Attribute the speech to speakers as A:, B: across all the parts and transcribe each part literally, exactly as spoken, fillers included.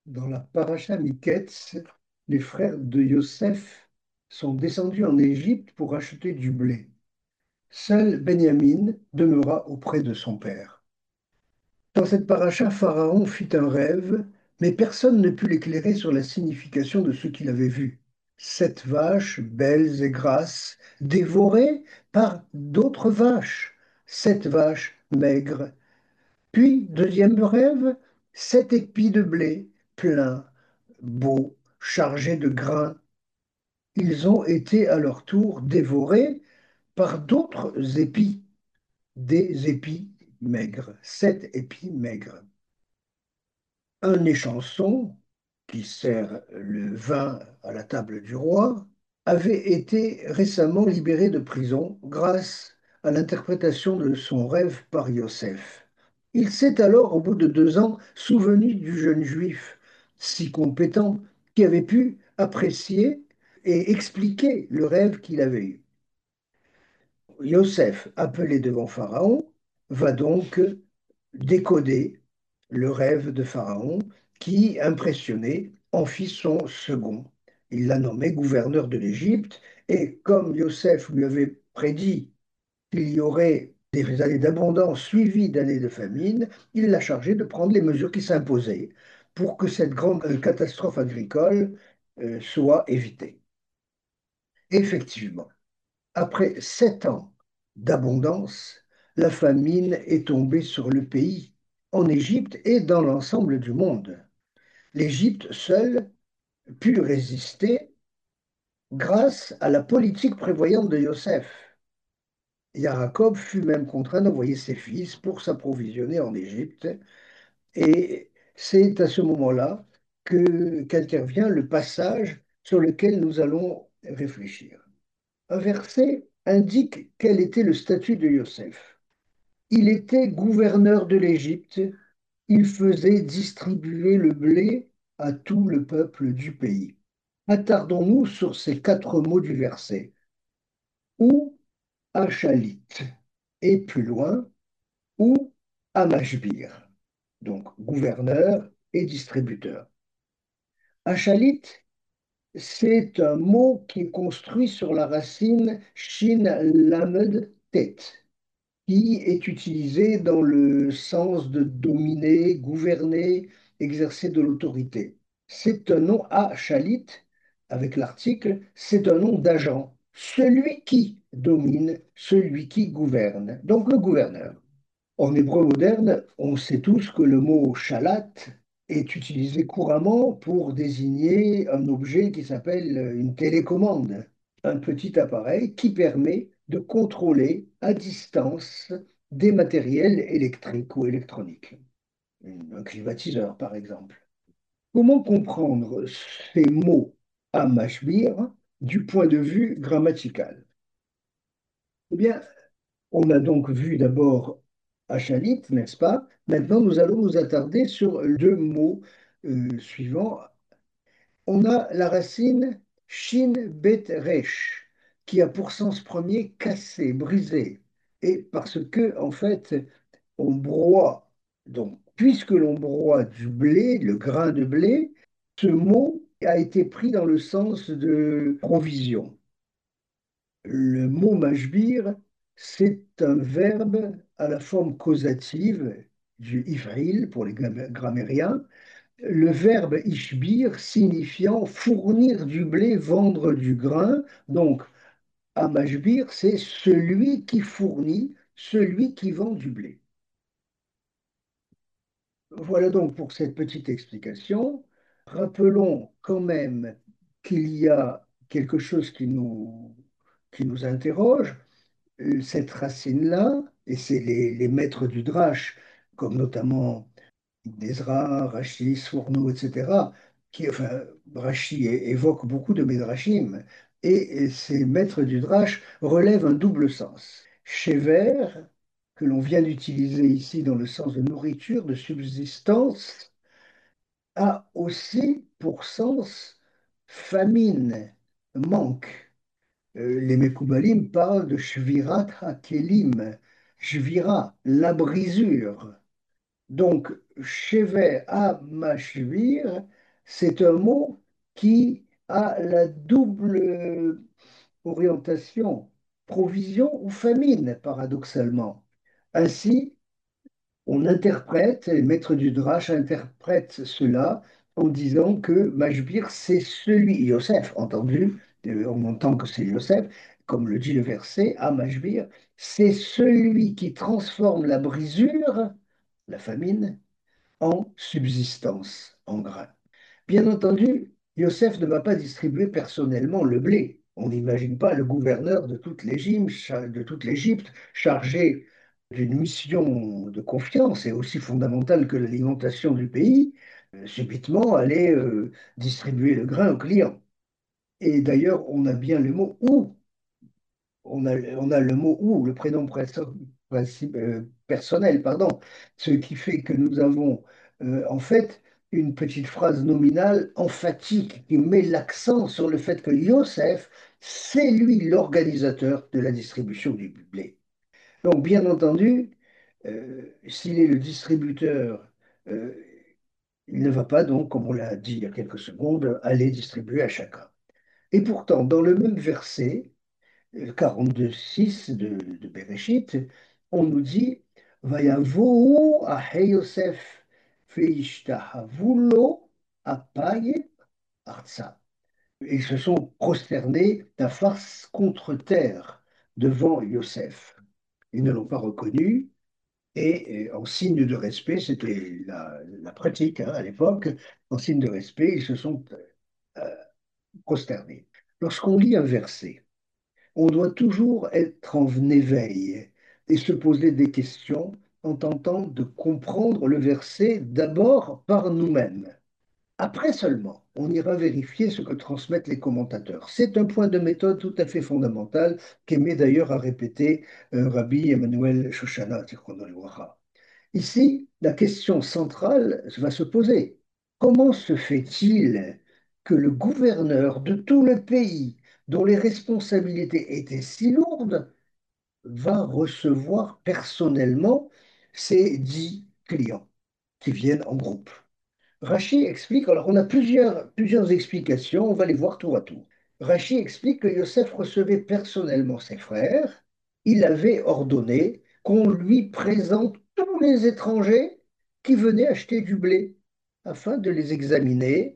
A: Dans la paracha Miketz, les frères de Yosef sont descendus en Égypte pour acheter du blé. Seul Benjamin demeura auprès de son père. Dans cette paracha, Pharaon fit un rêve, mais personne ne put l'éclairer sur la signification de ce qu'il avait vu. Sept vaches, belles et grasses, dévorées par d'autres vaches. Sept vaches maigres. Puis, deuxième rêve, sept épis de blé, pleins, beaux, chargés de grains. Ils ont été à leur tour dévorés par d'autres épis, des épis maigres, sept épis maigres. Un échanson, qui sert le vin à la table du roi, avait été récemment libéré de prison grâce à l'interprétation de son rêve par Yosef. Il s'est alors, au bout de deux ans, souvenu du jeune juif, si compétent, qui avait pu apprécier et expliquer le rêve qu'il avait eu. Yosef, appelé devant Pharaon, va donc décoder le rêve de Pharaon qui, impressionné, en fit son second. Il l'a nommé gouverneur de l'Égypte et comme Yosef lui avait prédit qu'il y aurait des années d'abondance suivies d'années de famine, il l'a chargé de prendre les mesures qui s'imposaient pour que cette grande euh, catastrophe agricole euh, soit évitée. Effectivement, après sept ans d'abondance, la famine est tombée sur le pays, en Égypte et dans l'ensemble du monde. L'Égypte seule put résister grâce à la politique prévoyante de Yosef. Jacob fut même contraint d'envoyer ses fils pour s'approvisionner en Égypte. Et c'est à ce moment-là que qu'intervient le passage sur lequel nous allons réfléchir. Un verset indique quel était le statut de Yosef. Il était gouverneur de l'Égypte, il faisait distribuer le blé à tout le peuple du pays. Attardons-nous sur ces quatre mots du verset. Ou Achalit, et plus loin, ou Amashbir, donc gouverneur et distributeur. Achalit, c'est un mot qui est construit sur la racine Shin Lamed Tet, qui est utilisé dans le sens de dominer, gouverner, exercer de l'autorité. C'est un nom à Chalit, avec l'article, c'est un nom d'agent. Celui qui domine, celui qui gouverne. Donc le gouverneur. En hébreu moderne, on sait tous que le mot shalat est utilisé couramment pour désigner un objet qui s'appelle une télécommande, un petit appareil qui permet de contrôler à distance des matériels électriques ou électroniques, un climatiseur par exemple. Comment comprendre ces mots à Mashbir du point de vue grammatical? Eh bien, on a donc vu d'abord Achalit, n'est-ce pas? Maintenant, nous allons nous attarder sur deux mots euh, suivants. On a la racine shin bet resh, qui a pour sens premier casser, briser. Et parce que, en fait, on broie, donc, puisque l'on broie du blé, le grain de blé, ce mot a été pris dans le sens de provision. Le mot mashbir, c'est un verbe à la forme causative du ivril pour les grammairiens. Le verbe ishbir signifiant fournir du blé, vendre du grain. Donc, amashbir, c'est celui qui fournit, celui qui vend du blé. Voilà donc pour cette petite explication. Rappelons quand même qu'il y a quelque chose qui nous, qui nous interroge. Euh, Cette racine-là, et c'est les, les maîtres du drache, comme notamment Ezra, Rashi, Sfourneau, et cetera, qui, enfin, Rashi é- évoque beaucoup de Midrashim, et, et ces maîtres du drache relèvent un double sens. Shever, que l'on vient d'utiliser ici dans le sens de nourriture, de subsistance, a aussi pour sens famine, manque. Euh, les Mekoubalim parlent de Shvirat HaKelim, Shvira, la brisure. Donc, Chevet à Machvir, c'est un mot qui a la double orientation, provision ou famine, paradoxalement. Ainsi, on interprète, les maîtres du Drache interprètent cela en disant que Machbir, c'est celui, Yosef, entendu, euh, on entend que c'est Yosef, comme le dit le verset, à Machbir, c'est celui qui transforme la brisure, la famine, en subsistance, en grain. Bien entendu, Yosef ne va pas distribuer personnellement le blé. On n'imagine pas le gouverneur de toute l'Égypte, cha- de toute l'Égypte chargé d'une mission de confiance et aussi fondamentale que l'alimentation du pays, euh, subitement aller euh, distribuer le grain aux clients. Et d'ailleurs, on a bien le mot où on a, on a le mot ou, le prénom perso- principe- euh, personnel, pardon, ce qui fait que nous avons euh, en fait une petite phrase nominale emphatique qui met l'accent sur le fait que Yosef, c'est lui l'organisateur de la distribution du blé. Donc, bien entendu, euh, s'il est le distributeur, euh, il ne va pas donc, comme on l'a dit il y a quelques secondes, aller distribuer à chacun. Et pourtant, dans le même verset, quarante-deux six de, de Bereshit, on nous dit Vayavohu ahe Yosef veishtahavu lo apaye artsa. Ils se sont prosternés d'un face contre terre devant Yosef. Ils ne l'ont pas reconnu et euh, en signe de respect, c'était la, la pratique hein, à l'époque, en signe de respect, ils se sont euh, prosternés. Lorsqu'on lit un verset, on doit toujours être en éveil et se poser des questions en tentant de comprendre le verset d'abord par nous-mêmes. Après seulement, on ira vérifier ce que transmettent les commentateurs. C'est un point de méthode tout à fait fondamental qu'aimait d'ailleurs à répéter euh, Rabbi Emmanuel Shoshana Zichrono Livracha. Ici, la question centrale va se poser. Comment se fait-il que le gouverneur de tout le pays, dont les responsabilités étaient si lourdes, va recevoir personnellement ses dix clients qui viennent en groupe? Rachid explique, alors on a plusieurs, plusieurs explications, on va les voir tour à tour. Rachid explique que Yosef recevait personnellement ses frères, il avait ordonné qu'on lui présente tous les étrangers qui venaient acheter du blé, afin de les examiner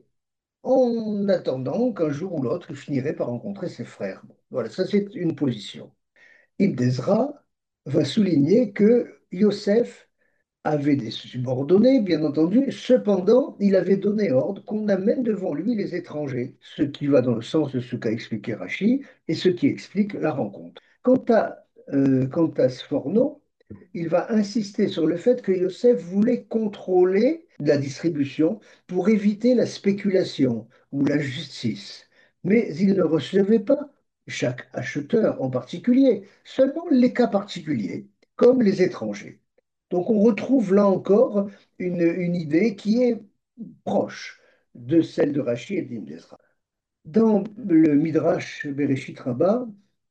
A: en attendant qu'un jour ou l'autre il finirait par rencontrer ses frères. Bon, voilà, ça c'est une position. Ibn Ezra va souligner que Yosef avait des subordonnés, bien entendu. Cependant, il avait donné ordre qu'on amène devant lui les étrangers, ce qui va dans le sens de ce qu'a expliqué Rachid et ce qui explique la rencontre. Quant à, euh, quant à Sforno, il va insister sur le fait que Yosef voulait contrôler la distribution pour éviter la spéculation ou la justice. Mais il ne recevait pas chaque acheteur en particulier, seulement les cas particuliers, comme les étrangers. Donc on retrouve là encore une, une idée qui est proche de celle de Rachid et d'Ibn Ezra. Dans le Midrash Bereshit Rabbah,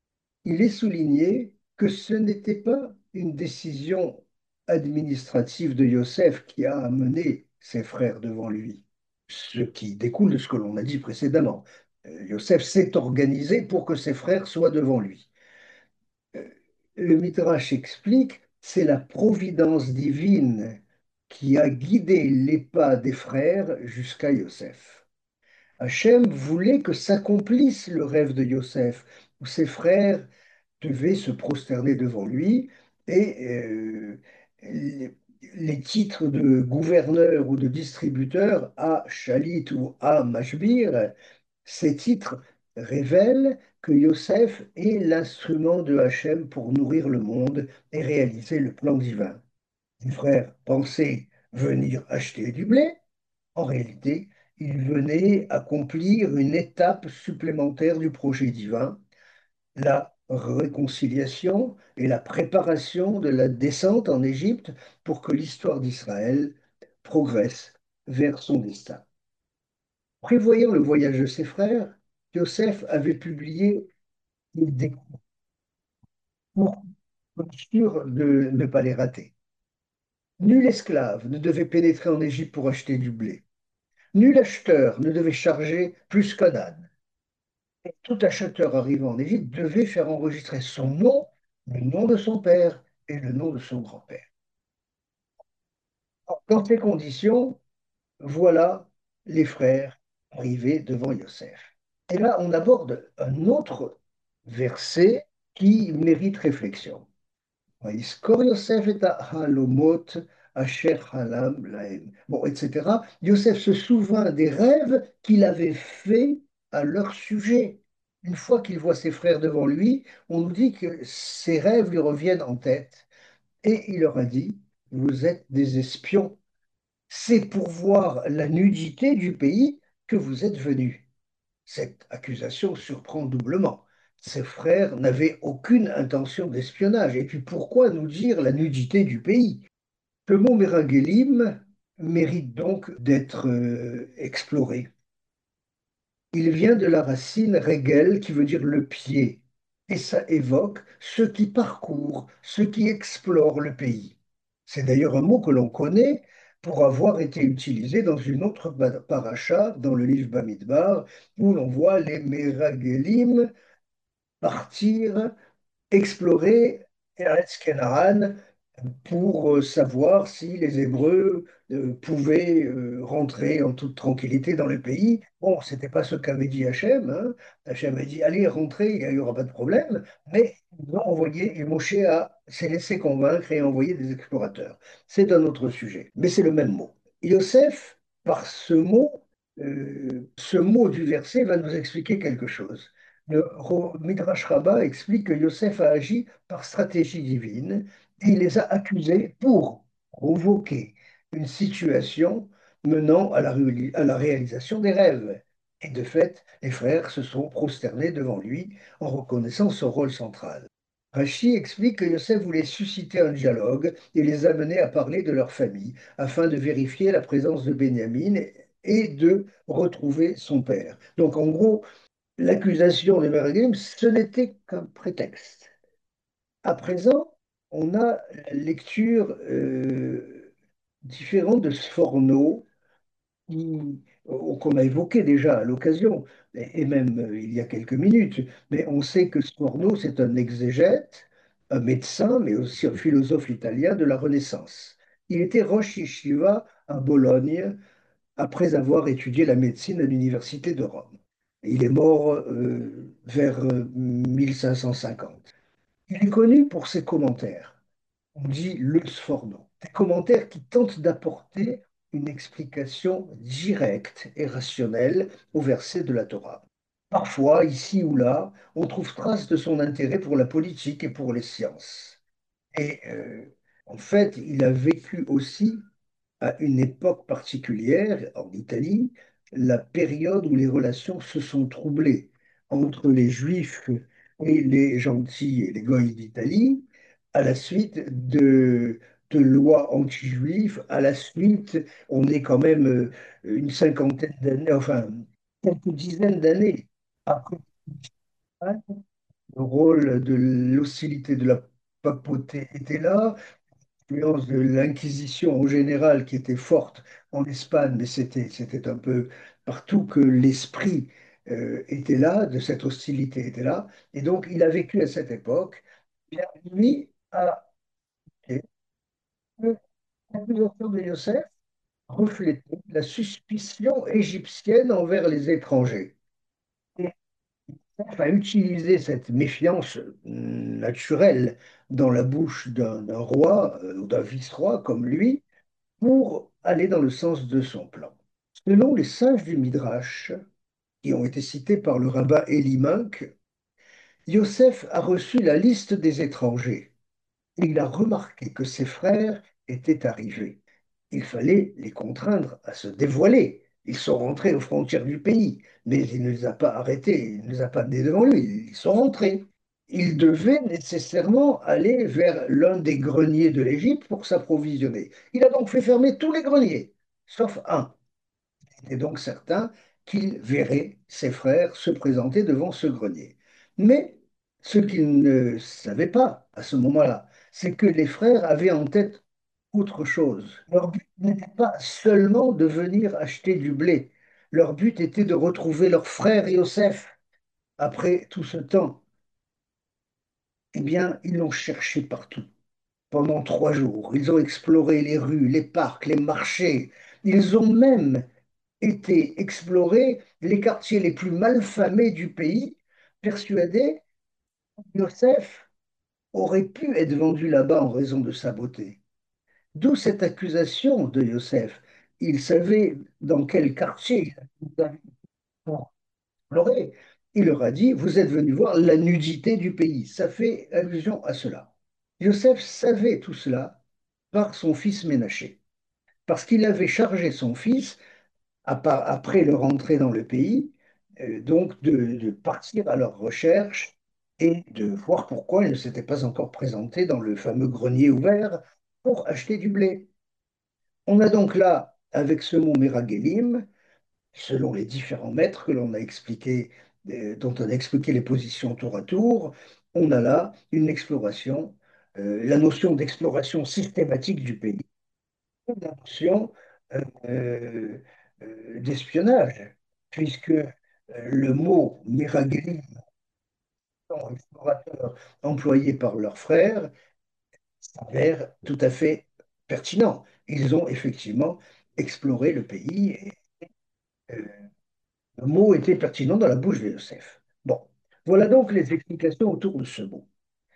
A: il est souligné que ce n'était pas une décision administrative de Yosef qui a amené ses frères devant lui, ce qui découle de ce que l'on a dit précédemment. Euh, Yosef s'est organisé pour que ses frères soient devant lui. Euh, Le Midrash explique, c'est la providence divine qui a guidé les pas des frères jusqu'à Yosef. Hachem voulait que s'accomplisse le rêve de Yosef, où ses frères devait se prosterner devant lui et euh, les, les titres de gouverneur ou de distributeur à Shalit ou à Mashbir, ces titres révèlent que Yosef est l'instrument de Hachem pour nourrir le monde et réaliser le plan divin. Les frères pensaient venir acheter du blé. En réalité, ils venaient accomplir une étape supplémentaire du projet divin, la réconciliation et la préparation de la descente en Égypte pour que l'histoire d'Israël progresse vers son destin. Prévoyant le voyage de ses frères, Joseph avait publié des cours pour être sûr de ne pas les rater. Nul esclave ne devait pénétrer en Égypte pour acheter du blé. Nul acheteur ne devait charger plus qu'un âne. Et tout acheteur arrivant en Égypte devait faire enregistrer son nom, le nom de son père et le nom de son grand-père. Dans ces conditions, voilà les frères arrivés devant Yosef. Et là, on aborde un autre verset qui mérite réflexion. ויזכור יוסף את החלומות אשר חלם להם. Bon, et cetera. Yosef se souvint des rêves qu'il avait faits à leur sujet. Une fois qu'il voit ses frères devant lui, on nous dit que ces rêves lui reviennent en tête. Et il leur a dit, vous êtes des espions. C'est pour voir la nudité du pays que vous êtes venus. Cette accusation surprend doublement. Ses frères n'avaient aucune intention d'espionnage. Et puis pourquoi nous dire la nudité du pays? Le mot Méringuelim mérite donc d'être euh, exploré. Il vient de la racine régel qui veut dire le pied. Et ça évoque ceux qui parcourent, ceux qui explorent le pays. C'est d'ailleurs un mot que l'on connaît pour avoir été utilisé dans une autre paracha, dans le livre Bamidbar, où l'on voit les Meragelim partir explorer Eretz Kenaran pour euh, savoir si les Hébreux euh, pouvaient euh, rentrer en toute tranquillité dans le pays. Bon, c'était pas ce qu'avait dit Hachem. Hein. Hachem a dit, allez, rentrez, il n'y aura pas de problème. Mais ils ont envoyé, et Moshe a, s'est laissé convaincre et a envoyé des explorateurs. C'est un autre sujet, mais c'est le même mot. Yosef, par ce mot, euh, ce mot du verset va nous expliquer quelque chose. Le Ro- Midrash Rabbah explique que Yosef a agi par stratégie divine et il les a accusés pour provoquer une situation menant à la, réali- à la réalisation des rêves. Et de fait, les frères se sont prosternés devant lui en reconnaissant son rôle central. Rachi explique que Yosef voulait susciter un dialogue et les amener à parler de leur famille afin de vérifier la présence de Benjamin et de retrouver son père. Donc en gros, l'accusation de Mergim, ce n'était qu'un prétexte. À présent, on a la lecture euh, différente de Sforno, qui- euh, qu'on a évoqué déjà à l'occasion, et et même euh, il y a quelques minutes. Mais on sait que Sforno, c'est un exégète, un médecin, mais aussi un philosophe italien de la Renaissance. Il était Rosh Yeshiva à Bologne après avoir étudié la médecine à l'université de Rome. Il est mort euh, vers euh, mille cinq cent cinquante. Il est connu pour ses commentaires. On dit le Sforno. Des commentaires qui tentent d'apporter une explication directe et rationnelle aux versets de la Torah. Parfois, ici ou là, on trouve trace de son intérêt pour la politique et pour les sciences. Et euh, en fait, il a vécu aussi à une époque particulière, en Italie, la période où les relations se sont troublées entre les Juifs et les gentils et les goïs d'Italie, à la suite de, de lois anti-juives, à la suite, on est quand même euh, une cinquantaine d'années, enfin, quelques dizaines d'années après le rôle de l'hostilité de la papauté était là, l'influence de l'Inquisition en général qui était forte en Espagne, mais c'était, c'était un peu partout que l'esprit euh, était là, de cette hostilité était là. Et donc, il a vécu à cette époque. Bien, lui a et l'accusation de Yosef reflétait la suspicion égyptienne envers les étrangers. Et Yosef a utilisé cette méfiance hum, naturelle dans la bouche d'un d'un roi euh, ou d'un vice-roi comme lui pour aller dans le sens de son plan. Selon les sages du Midrash, qui ont été cités par le rabbin Eli Munk, Yosef a reçu la liste des étrangers et il a remarqué que ses frères étaient arrivés. Il fallait les contraindre à se dévoiler. Ils sont rentrés aux frontières du pays, mais il ne les a pas arrêtés, il ne les a pas menés devant lui, ils sont rentrés. Il devait nécessairement aller vers l'un des greniers de l'Égypte pour s'approvisionner. Il a donc fait fermer tous les greniers, sauf un. Il était donc certain qu'il verrait ses frères se présenter devant ce grenier. Mais ce qu'il ne savait pas à ce moment-là, c'est que les frères avaient en tête autre chose. Leur but n'était pas seulement de venir acheter du blé. Leur but était de retrouver leur frère Yosef. Après tout ce temps, eh bien, ils l'ont cherché partout. Pendant trois jours, ils ont exploré les rues, les parcs, les marchés. Ils ont même été explorer les quartiers les plus malfamés du pays, persuadés que Yosef aurait pu être vendu là-bas en raison de sa beauté. D'où cette accusation de Yosef. Il savait dans quel quartier il avait pour explorer. Il leur a dit, vous êtes venus voir la nudité du pays. Ça fait allusion à cela. Yosef savait tout cela par son fils Ménaché, parce qu'il avait chargé son fils, à part- après leur entrée dans le pays, euh, donc de, de partir à leur recherche et de voir pourquoi ils ne s'étaient pas encore présentés dans le fameux grenier ouvert pour acheter du blé. On a donc là, avec ce mot Meragelim, selon les différents maîtres que l'on a expliqué, euh, dont on a expliqué les positions tour à tour, on a là une exploration, euh, la notion d'exploration systématique du pays, la notion euh, euh, euh, d'espionnage, puisque euh, le mot Meragelim, explorateur employé par leurs frères, s'avère tout à fait pertinent. Ils ont effectivement exploré le pays et euh, le mot était pertinent dans la bouche de Joseph. Bon, voilà donc les explications autour de ce mot.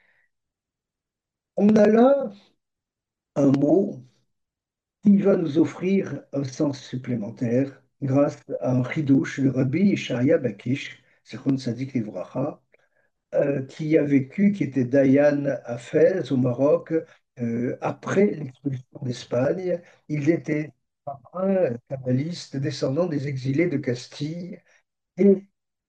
A: On a là un mot qui va nous offrir un sens supplémentaire grâce à un chidouche, le rabbi Ishaïa Bakish, Zichron Tzadik Livracha, euh, qui a vécu, qui était Dayan à Fès, au Maroc, euh, après l'expulsion d'Espagne. Il était un kabbaliste descendant des exilés de Castille. Et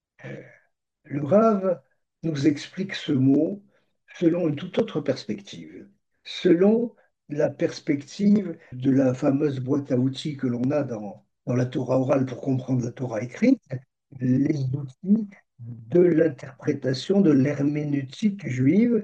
A: le Rav nous explique ce mot selon une toute autre perspective, selon la perspective de la fameuse boîte à outils que l'on a dans, dans la Torah orale pour comprendre la Torah écrite, les outils de l'interprétation de l'herméneutique juive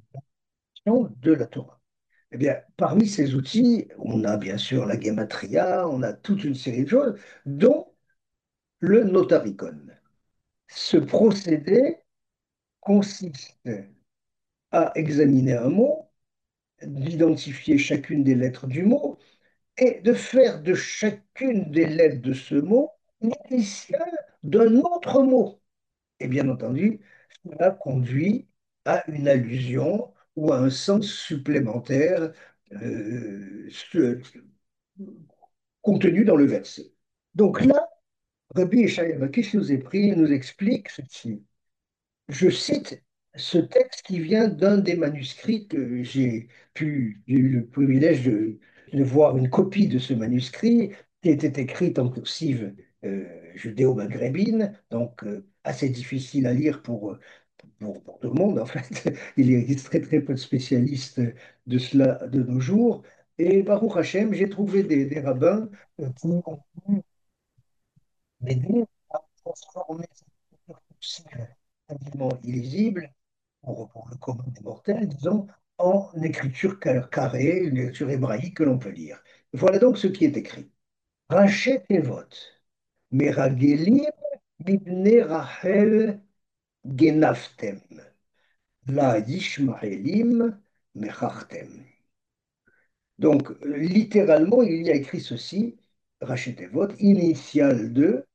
A: de la Torah. Eh bien, parmi ces outils, on a bien sûr la gematria, on a toute une série de choses, dont le notaricon. Ce procédé consiste à examiner un mot, d'identifier chacune des lettres du mot et de faire de chacune des lettres de ce mot l'initiale d'un autre mot. Et bien entendu, cela conduit à une allusion ou à un sens supplémentaire euh, ce- contenu dans le verset. Donc là, Rabbi Yeshaya Bakish nous, est pris, nous explique ceci. Je cite ce texte qui vient d'un des manuscrits que j'ai pu, j'ai eu le privilège de, de voir une copie de ce manuscrit qui était écrite en cursive euh, judéo-maghrébine, donc euh, assez difficile à lire pour, pour, pour tout le monde en fait. Il existe très très peu de spécialistes de cela de nos jours. Et Baruch Hashem, j'ai trouvé des, des rabbins euh, qui ont pu m'aider à transformer cette écriture cursive quasiment illisible pour, pour le commun des mortels, disons, en écriture ca- carrée, une écriture hébraïque que l'on peut lire. Voilà donc ce qui est écrit. Rachet Tevot, Meragelim Mibne Rachel Genaftem, La Yishmaelim Mechachtem. Donc, littéralement, il y a écrit ceci, Rachet Tevot, initiale de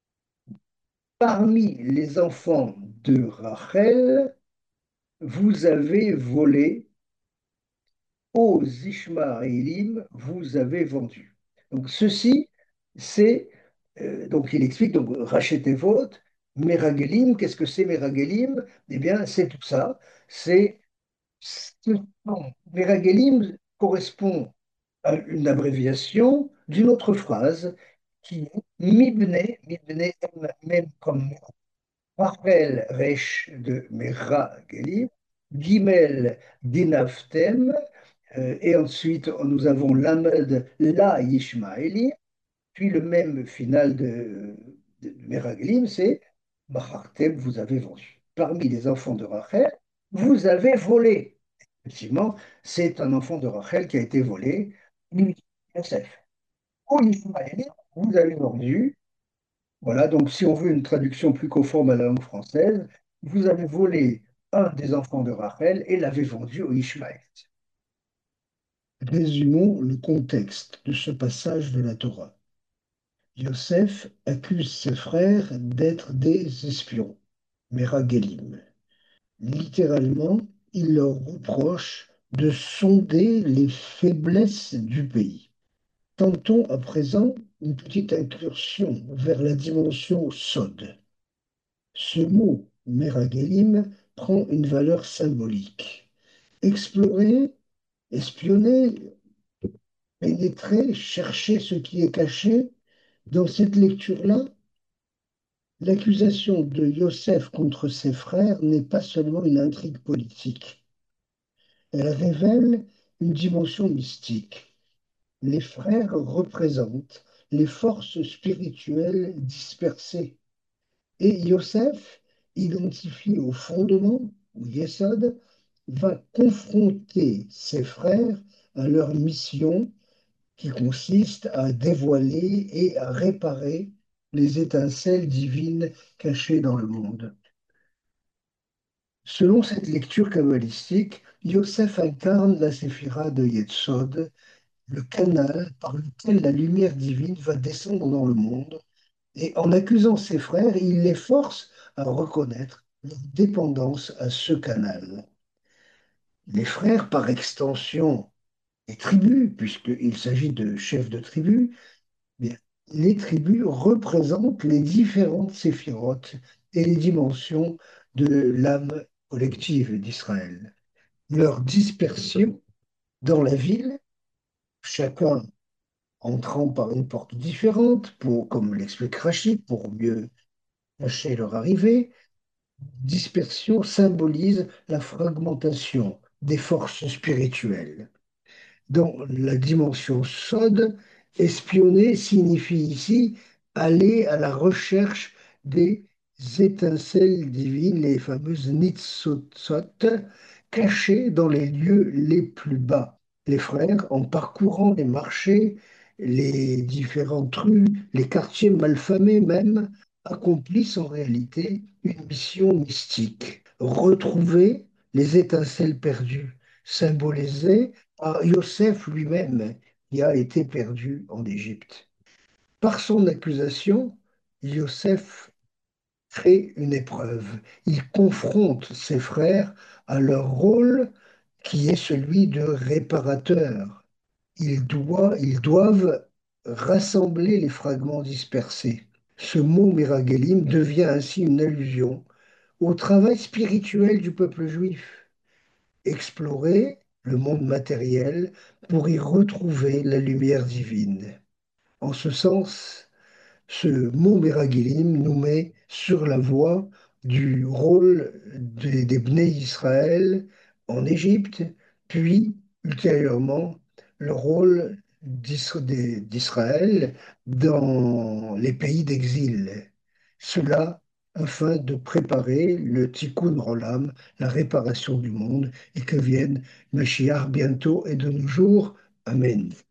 A: parmi les enfants de Rachel, vous avez volé aux Ishmaélim, vous avez vendu. Donc ceci, c'est, euh, donc il explique, donc rachetez votre, Meragelim, qu'est-ce que c'est Meragelim? Eh bien, c'est tout ça. C'est, ce nom, Meragelim correspond à une abréviation d'une autre phrase qui est Mibne, Mibne même comme Rachel Resh de Meragelim, Gimel Dinaftem, euh, et ensuite, nous avons l'Amad La Yishmaeli, puis le même final de, de, de Meraglim, c'est Bachartem, vous avez vendu. Parmi les enfants de Rachel, vous avez volé. Effectivement, c'est un enfant de Rachel qui a été volé. lui dit, Yosef, ô Ismaël, vous avez vendu. Voilà, donc si on veut une traduction plus conforme à la langue française, vous avez volé un des enfants de Rachel et l'avez vendu au Ishmaël. Résumons le contexte de ce passage de la Torah. Yosef accuse ses frères d'être des espions, Meragelim. Littéralement, il leur reproche de sonder les faiblesses du pays. Tentons à présent une petite incursion vers la dimension sod. Ce mot Meragelim prend une valeur symbolique. Explorer, espionner, pénétrer, chercher ce qui est caché, dans cette lecture-là, l'accusation de Yosef contre ses frères n'est pas seulement une intrigue politique. Elle révèle une dimension mystique. Les frères représentent les forces spirituelles dispersées. Et Yosef, identifié au fondement, ou Yesod, va confronter ses frères à leur mission qui consiste à dévoiler et à réparer les étincelles divines cachées dans le monde. Selon cette lecture kabbalistique, Yosef incarne la séphira de Yetzod, le canal par lequel la lumière divine va descendre dans le monde, et en accusant ses frères, il les force à reconnaître leur dépendance à ce canal. Les frères, par extension, les tribus, puisqu'il s'agit de chefs de tribus, bien, les tribus représentent les différentes séphirotes et les dimensions de l'âme collective d'Israël. Leur dispersion dans la ville, chacun entrant par une porte différente, pour, comme l'explique Rachid, pour mieux cacher leur arrivée, dispersion symbolise la fragmentation des forces spirituelles. Dans la dimension sod, espionner signifie ici aller à la recherche des étincelles divines, les fameuses nitzotzot, cachées dans les lieux les plus bas. Les frères, en parcourant les marchés, les différentes rues, les quartiers malfamés même, accomplissent en réalité une mission mystique, retrouver les étincelles perdues, symbolisées par Yosef lui-même, qui a été perdu en Égypte. Par son accusation, Yosef crée une épreuve. Il confronte ses frères à leur rôle qui est celui de réparateur. Ils, doivent, ils doivent rassembler les fragments dispersés. Ce mot Miragelim devient ainsi une allusion au travail spirituel du peuple juif. Explorer le monde matériel pour y retrouver la lumière divine. En ce sens, ce mot Meragilim nous met sur la voie du rôle des, des Bnei Israël en Égypte, puis ultérieurement le rôle d'Isra- des- d'Israël dans les pays d'exil. Cela afin de préparer le Tikkun Olam, la réparation du monde, et que vienne Mashiach bientôt et de nos jours. Amen.